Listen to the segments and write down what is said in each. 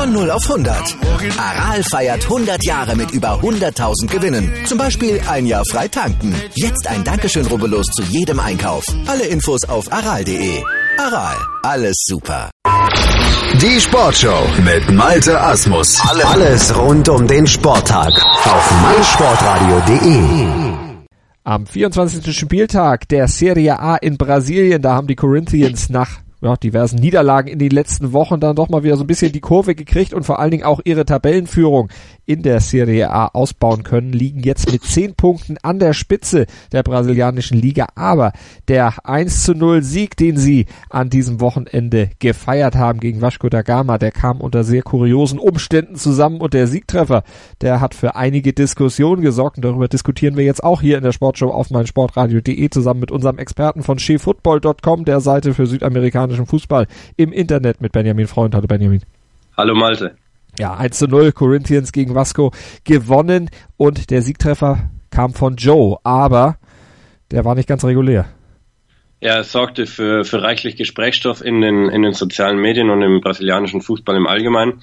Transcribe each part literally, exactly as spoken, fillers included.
Von null auf hundert. Aral feiert hundert Jahre mit über hunderttausend Gewinnen. Zum Beispiel ein Jahr frei tanken. Jetzt ein Dankeschön, rubbellos zu jedem Einkauf. Alle Infos auf aral punkt de. Aral, alles super. Die Sportshow mit Malte Asmus. Alles rund um den Sporttag auf meinsportradio punkt de. Am vierundzwanzigsten Spieltag der Serie A in Brasilien, da haben die Corinthians nach ja, diversen Niederlagen in den letzten Wochen dann doch mal wieder so ein bisschen die Kurve gekriegt und vor allen Dingen auch ihre Tabellenführung in der Serie A ausbauen können, liegen jetzt mit zehn Punkten an der Spitze der brasilianischen Liga. Aber der eins zu null Sieg, den sie an diesem Wochenende gefeiert haben gegen Vasco da Gama, der kam unter sehr kuriosen Umständen zusammen und der Siegtreffer, der hat für einige Diskussionen gesorgt und darüber diskutieren wir jetzt auch hier in der Sportshow auf meinsportradio punkt de zusammen mit unserem Experten von che football punkt com, der Seite für südamerikanischen Fußball im Internet, mit Benjamin Freund. Hallo Benjamin. Hallo Malte. Ja, eins zu null, Corinthians gegen Vasco gewonnen und der Siegtreffer kam von Joe, aber der war nicht ganz regulär. Ja, es sorgte für, für reichlich Gesprächsstoff in den, in den sozialen Medien und im brasilianischen Fußball im Allgemeinen.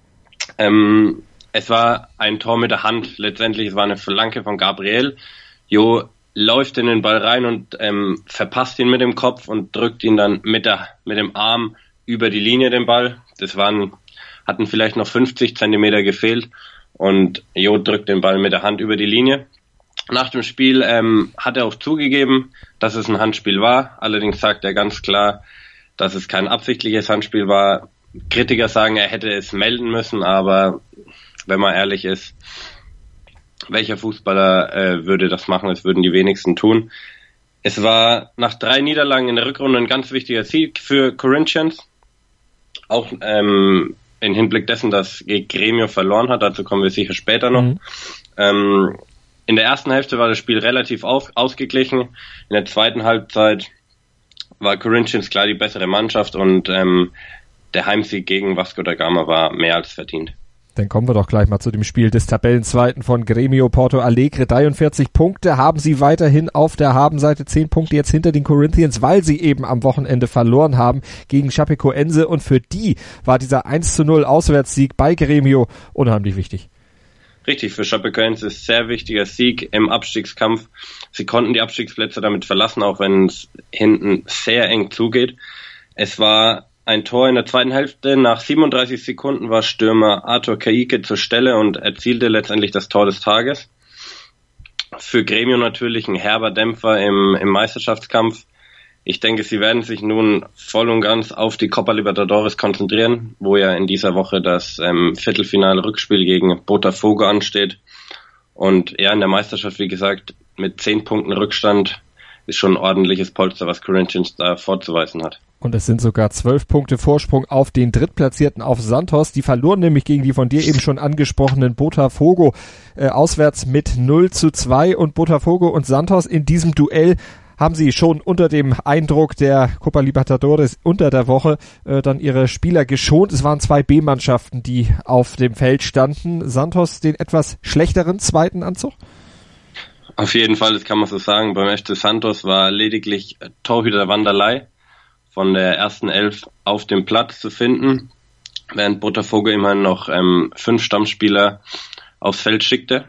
Ähm, es war ein Tor mit der Hand, letztendlich, es war eine Flanke von Gabriel. Jo läuft in den Ball rein und ähm, verpasst ihn mit dem Kopf und drückt ihn dann mit, der, mit dem Arm über die Linie, den Ball. Das waren hatten vielleicht noch fünfzig Zentimeter gefehlt und Jo drückt den Ball mit der Hand über die Linie. Nach dem Spiel ähm, hat er auch zugegeben, dass es ein Handspiel war. Allerdings sagt er ganz klar, dass es kein absichtliches Handspiel war. Kritiker sagen, er hätte es melden müssen, aber wenn man ehrlich ist, welcher Fußballer äh, würde das machen? Das würden die wenigsten tun. Es war nach drei Niederlagen in der Rückrunde ein ganz wichtiger Sieg für Corinthians. Auch ähm, in Hinblick dessen, dass Grêmio verloren hat, dazu kommen wir sicher später noch. Mhm. Ähm, in der ersten Hälfte war das Spiel relativ auf, ausgeglichen. In der zweiten Halbzeit war Corinthians klar die bessere Mannschaft und ähm, der Heimsieg gegen Vasco da Gama war mehr als verdient. Dann kommen wir doch gleich mal zu dem Spiel des Tabellenzweiten von Grêmio Porto Alegre. dreiundvierzig Punkte haben sie weiterhin auf der Habenseite, zehn Punkte jetzt hinter den Corinthians, weil sie eben am Wochenende verloren haben gegen Chapecoense und für die war dieser eins zu null Auswärtssieg bei Grêmio unheimlich wichtig. Richtig, für Chapecoense ist sehr wichtiger Sieg im Abstiegskampf. Sie konnten die Abstiegsplätze damit verlassen, auch wenn es hinten sehr eng zugeht. Es war ein Tor in der zweiten Hälfte. Nach siebenunddreißig Sekunden war Stürmer Arthur Caíque zur Stelle und erzielte letztendlich das Tor des Tages. Für Grêmio natürlich ein herber Dämpfer im, im Meisterschaftskampf. Ich denke, sie werden sich nun voll und ganz auf die Copa Libertadores konzentrieren, wo ja in dieser Woche das ähm, Viertelfinale-Rückspiel gegen Botafogo ansteht. Und ja, in der Meisterschaft, wie gesagt, mit zehn Punkten Rückstand ist schon ein ordentliches Polster, was Corinthians da vorzuweisen hat. Und es sind sogar zwölf Punkte Vorsprung auf den Drittplatzierten, auf Santos. Die verloren nämlich gegen die von dir eben schon angesprochenen Botafogo äh, auswärts mit null zu zwei. Und Botafogo und Santos in diesem Duell haben sie schon unter dem Eindruck der Copa Libertadores unter der Woche äh, dann ihre Spieler geschont. Es waren zwei B-Mannschaften, die auf dem Feld standen. Santos den etwas schlechteren zweiten Anzug? Auf jeden Fall, das kann man so sagen. Beim F C Santos war lediglich Torhüter Wanderlei von der ersten Elf auf dem Platz zu finden, während Botafogo immerhin noch ähm, fünf Stammspieler aufs Feld schickte.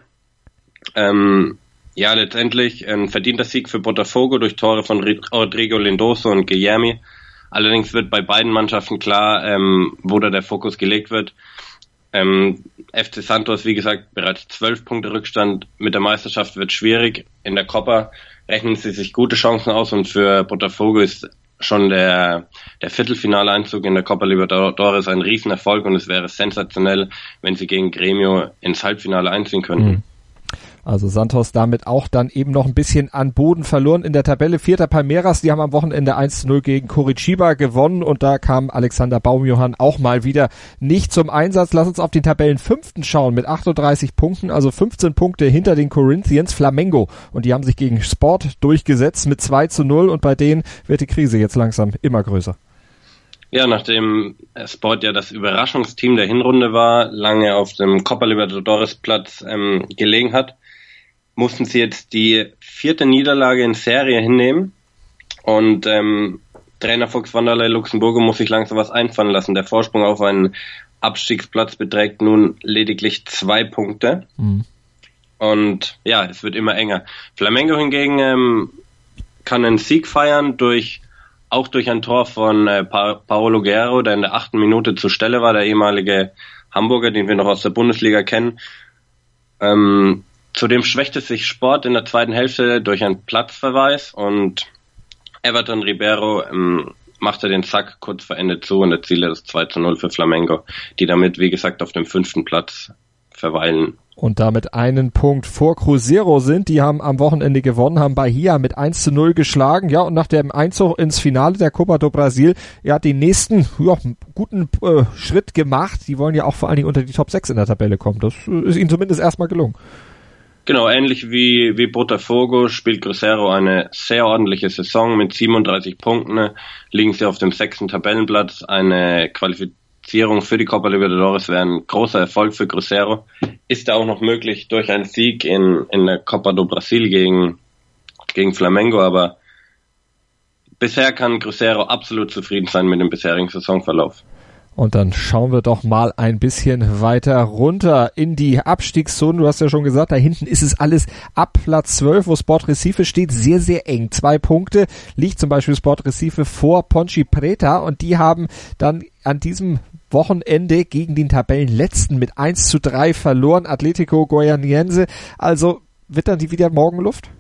Ähm, ja, letztendlich ein verdienter Sieg für Botafogo durch Tore von Rodrigo Lindoso und Guilherme. Allerdings wird bei beiden Mannschaften klar, ähm, wo da der Fokus gelegt wird. Ähm, F C Santos, wie gesagt, bereits zwölf Punkte Rückstand. Mit der Meisterschaft wird schwierig. In der Copa rechnen sie sich gute Chancen aus und für Botafogo ist schon der, der Viertelfinaleinzug in der Copa Libertadores ein Riesenerfolg und es wäre sensationell, wenn sie gegen Grêmio ins Halbfinale einziehen könnten. Mhm. Also Santos damit auch dann eben noch ein bisschen an Boden verloren in der Tabelle. Vierter Palmeiras, die haben am Wochenende eins zu null gegen Curitiba gewonnen und da kam Alexander Baumjohann auch mal wieder nicht zum Einsatz. Lass uns auf den Tabellenfünften schauen mit achtunddreißig Punkten, also fünfzehn Punkte hinter den Corinthians, Flamengo. Und die haben sich gegen Sport durchgesetzt mit zwei zu null und bei denen wird die Krise jetzt langsam immer größer. Ja, nachdem Sport ja das Überraschungsteam der Hinrunde war, lange auf dem Copa Libertadores Platz ähm, gelegen hat, mussten sie jetzt die vierte Niederlage in Serie hinnehmen und ähm, Trainer Fox Vanderlei Luxemburgo muss sich langsam was einfallen lassen. Der Vorsprung auf einen Abstiegsplatz beträgt nun lediglich zwei Punkte. Mhm. Und ja, es wird immer enger. Flamengo hingegen ähm, kann einen Sieg feiern, durch auch durch ein Tor von äh, pa- Paolo Guerrero, der in der achten Minute zur Stelle war, der ehemalige Hamburger, den wir noch aus der Bundesliga kennen. Ähm, zudem schwächte sich Sport in der zweiten Hälfte durch einen Platzverweis und Everton Ribeiro ähm, machte den Sack kurz vor Ende zu und erzielte das zwei zu null für Flamengo, die damit, wie gesagt, auf dem fünften Platz verweilen. Und damit einen Punkt vor Cruzeiro sind. Die haben am Wochenende gewonnen, haben Bahia mit eins zu null geschlagen. Ja, und nach dem Einzug ins Finale der Copa do Brasil, ja, den nächsten ja, guten äh, Schritt gemacht. Die wollen ja auch vor allen Dingen unter die Top sechs in der Tabelle kommen. Das ist ihnen zumindest erstmal gelungen. Genau, ähnlich wie, wie Botafogo spielt Cruzeiro eine sehr ordentliche Saison mit siebenunddreißig Punkten. Liegen sie auf dem sechsten Tabellenplatz. Eine Qualifizierung für die Copa Libertadores wäre ein großer Erfolg für Cruzeiro. Ist da auch noch möglich durch einen Sieg in, in der Copa do Brasil gegen, gegen Flamengo, aber bisher kann Cruzeiro absolut zufrieden sein mit dem bisherigen Saisonverlauf. Und dann schauen wir doch mal ein bisschen weiter runter in die Abstiegszone. Du hast ja schon gesagt, da hinten ist es alles ab Platz zwölf, wo Sport Recife steht, sehr, sehr eng. Zwei Punkte liegt zum Beispiel Sport Recife vor Ponte Preta und die haben dann an diesem Wochenende gegen den Tabellenletzten mit eins zu drei verloren, Atlético Goianiense. Also wird dann die wieder Morgenluft?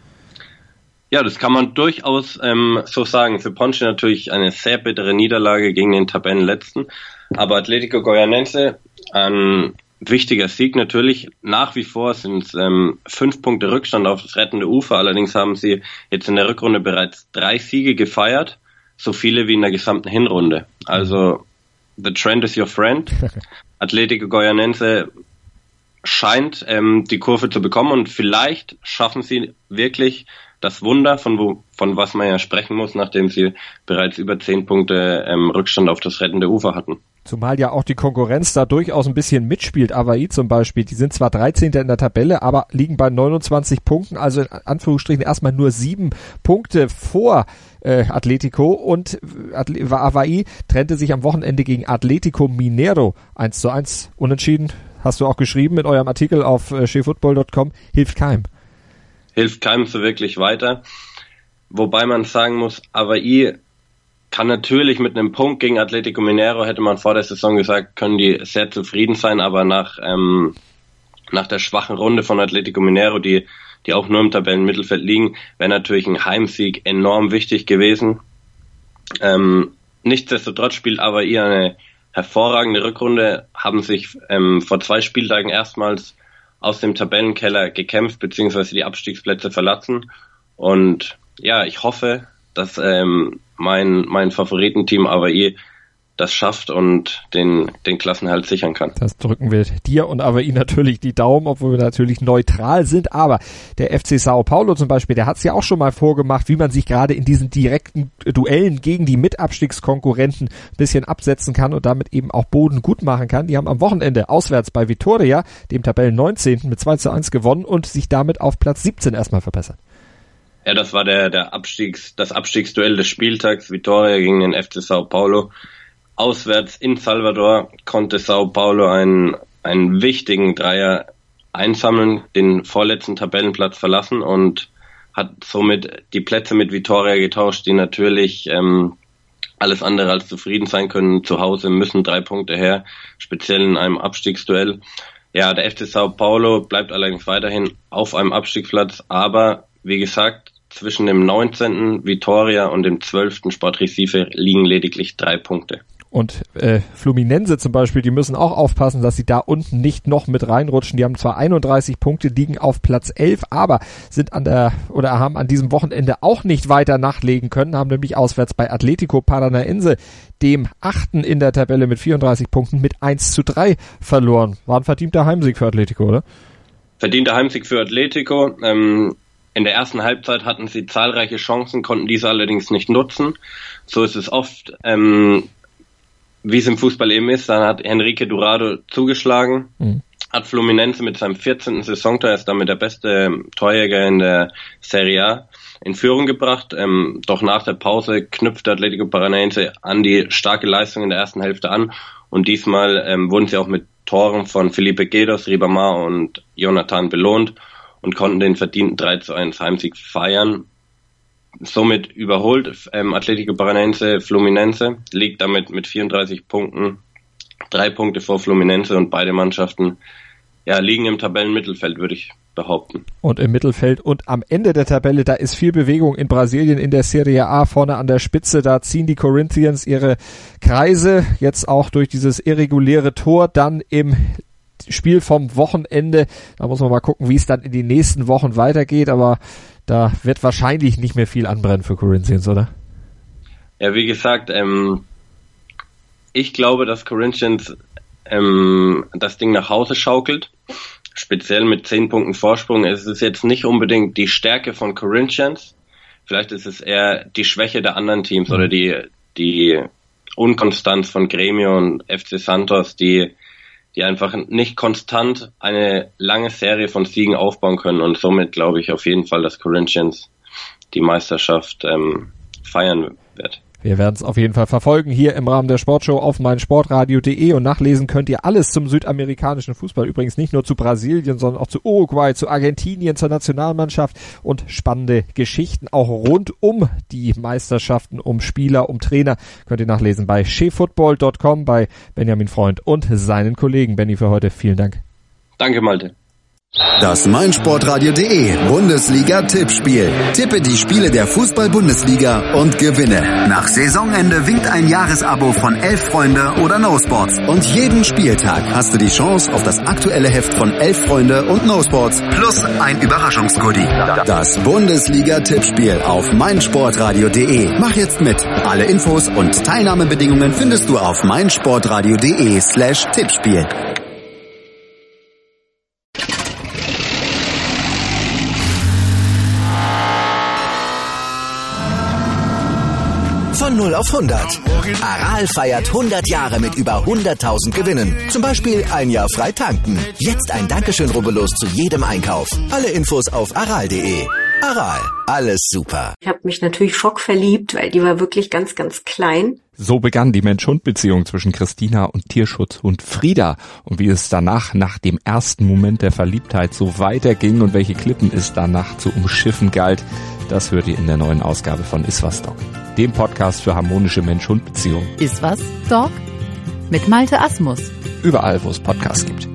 Ja, das kann man durchaus ähm, so sagen. Für Ponte natürlich eine sehr bittere Niederlage gegen den Tabellenletzten. Aber Atlético Goianiense, ein wichtiger Sieg natürlich. Nach wie vor sind es ähm, fünf Punkte Rückstand auf das rettende Ufer. Allerdings haben sie jetzt in der Rückrunde bereits drei Siege gefeiert. So viele wie in der gesamten Hinrunde. Also, the trend is your friend. Atlético Goianiense scheint ähm, die Kurve zu bekommen und vielleicht schaffen sie wirklich das Wunder, von wo, von was man ja sprechen muss, nachdem sie bereits über zehn Punkte ähm, Rückstand auf das rettende Ufer hatten. Zumal ja auch die Konkurrenz da durchaus ein bisschen mitspielt. Avaí zum Beispiel, die sind zwar dreizehnter in der Tabelle, aber liegen bei neunundzwanzig Punkten, also in Anführungsstrichen erstmal nur sieben Punkte vor äh, Atlético und Atl- Avaí trennte sich am Wochenende gegen Atlético Mineiro eins zu eins unentschieden. Hast du auch geschrieben in eurem Artikel auf äh, chefootball punkt com, hilft keinem. Hilft keinem so wirklich weiter. Wobei man sagen muss, Avaí kann natürlich mit einem Punkt gegen Atlético Mineiro, hätte man vor der Saison gesagt, können die sehr zufrieden sein, aber nach ähm, nach der schwachen Runde von Atlético Mineiro, die die auch nur im Tabellenmittelfeld liegen, wäre natürlich ein Heimsieg enorm wichtig gewesen. Ähm, nichtsdestotrotz spielt Avaí eine hervorragende Rückrunde, haben sich ähm, vor zwei Spieltagen erstmals aus dem Tabellenkeller gekämpft, beziehungsweise die Abstiegsplätze verlassen. Und ja, ich hoffe, dass ähm, mein mein Favoritenteam Avaí das schafft und den den Klassenerhalt sichern kann. Das drücken wir dir und Avaí natürlich die Daumen, obwohl wir natürlich neutral sind. Aber der F C Sao Paulo zum Beispiel, der hat es ja auch schon mal vorgemacht, wie man sich gerade in diesen direkten Duellen gegen die Mitabstiegskonkurrenten ein bisschen absetzen kann und damit eben auch Boden gut machen kann. Die haben am Wochenende auswärts bei Vitória, dem Tabellen neunzehnten mit zwei zu eins gewonnen und sich damit auf Platz siebzehn erstmal verbessert. Ja, das war der der Abstiegs das Abstiegsduell des Spieltags, Vitória gegen den F C Sao Paulo. Auswärts in Salvador konnte Sao Paulo einen, einen wichtigen Dreier einsammeln, den vorletzten Tabellenplatz verlassen und hat somit die Plätze mit Vitória getauscht, die natürlich ähm, alles andere als zufrieden sein können. Zu Hause müssen drei Punkte her, speziell in einem Abstiegsduell. Ja, der F C Sao Paulo bleibt allerdings weiterhin auf einem Abstiegsplatz, aber wie gesagt, zwischen dem neunzehnten Vitória und dem zwölften Sport Recife liegen lediglich drei Punkte. Und äh, Fluminense zum Beispiel, die müssen auch aufpassen, dass sie da unten nicht noch mit reinrutschen. Die haben zwar einunddreißig Punkte, liegen auf Platz elf, aber sind an der oder haben an diesem Wochenende auch nicht weiter nachlegen können, haben nämlich auswärts bei Atlético Paranaense, dem achten in der Tabelle mit vierunddreißig Punkten, mit eins zu drei verloren. War ein verdienter Heimsieg für Atlético, oder? Verdienter Heimsieg für Atlético. Ähm, in der ersten Halbzeit hatten sie zahlreiche Chancen, konnten diese allerdings nicht nutzen. So ist es oft. Ähm, Wie es im Fußball eben ist, dann hat Henrique Dourado zugeschlagen, mhm. hat Fluminense mit seinem vierzehnten Saisontor, ist damit der beste Torjäger in der Serie A, in Führung gebracht. Ähm, doch nach der Pause knüpft Atlético Paranaense an die starke Leistung in der ersten Hälfte an Und diesmal ähm, wurden sie auch mit Toren von Felipe Guedes, Ribamar und Jonathan belohnt und konnten den verdienten drei zu eins Heimsieg feiern. Somit überholt ähm, Atlético Paranaense Fluminense, liegt damit mit vierunddreißig Punkten, drei Punkte vor Fluminense, und beide Mannschaften ja, liegen im Tabellenmittelfeld, würde ich behaupten. Und im Mittelfeld und am Ende der Tabelle, da ist viel Bewegung in Brasilien in der Serie A, vorne an der Spitze, da ziehen die Corinthians ihre Kreise, jetzt auch durch dieses irreguläre Tor, dann im Spiel vom Wochenende, da muss man mal gucken, wie es dann in die nächsten Wochen weitergeht, aber da wird wahrscheinlich nicht mehr viel anbrennen für Corinthians, oder? Ja, wie gesagt, ähm, ich glaube, dass Corinthians ähm, das Ding nach Hause schaukelt, speziell mit zehn Punkten Vorsprung. Es ist jetzt nicht unbedingt die Stärke von Corinthians, vielleicht ist es eher die Schwäche der anderen Teams mhm. oder die, die Unkonstanz von Gremio und F C Santos, die die einfach nicht konstant eine lange Serie von Siegen aufbauen können, und somit glaube ich auf jeden Fall, dass Corinthians die Meisterschaft ähm, feiern wird. Wir werden es auf jeden Fall verfolgen hier im Rahmen der Sportshow auf meinsportradio punkt de, und nachlesen könnt ihr alles zum südamerikanischen Fußball. Übrigens nicht nur zu Brasilien, sondern auch zu Uruguay, zu Argentinien, zur Nationalmannschaft, und spannende Geschichten auch rund um die Meisterschaften, um Spieler, um Trainer könnt ihr nachlesen bei che football punkt com, bei Benjamin Freund und seinen Kollegen. Benni, für heute vielen Dank. Danke, Malte. Das meinsportradio punkt de Bundesliga-Tippspiel. Tippe die Spiele der Fußball-Bundesliga und gewinne. Nach Saisonende winkt ein Jahresabo von Elf Freunde oder No Sports. Und jeden Spieltag hast du die Chance auf das aktuelle Heft von Elf Freunde und No Sports plus ein Überraschungsgoodie. Das Bundesliga-Tippspiel auf meinsportradio punkt de. Mach jetzt mit. Alle Infos und Teilnahmebedingungen findest du auf meinsportradio punkt de slash Tippspiel. Von null auf hundert. Aral feiert hundert Jahre mit über hunderttausend Gewinnen. Zum Beispiel ein Jahr frei tanken. Jetzt ein Dankeschön, rubbellos zu jedem Einkauf. Alle Infos auf aral punkt de. Aral, alles super. Ich habe mich natürlich schockverliebt, weil die war wirklich ganz, ganz klein. So begann die Mensch-Hund-Beziehung zwischen Christina und Tierschutzhund Frieda. Und wie es danach, nach dem ersten Moment der Verliebtheit, so weiterging und welche Klippen es danach zu umschiffen galt, das hört ihr in der neuen Ausgabe von Iswas Dog, dem Podcast für harmonische Mensch-Hund-Beziehungen. Iswas Dog? Mit Malte Asmus. Überall, wo es Podcasts gibt.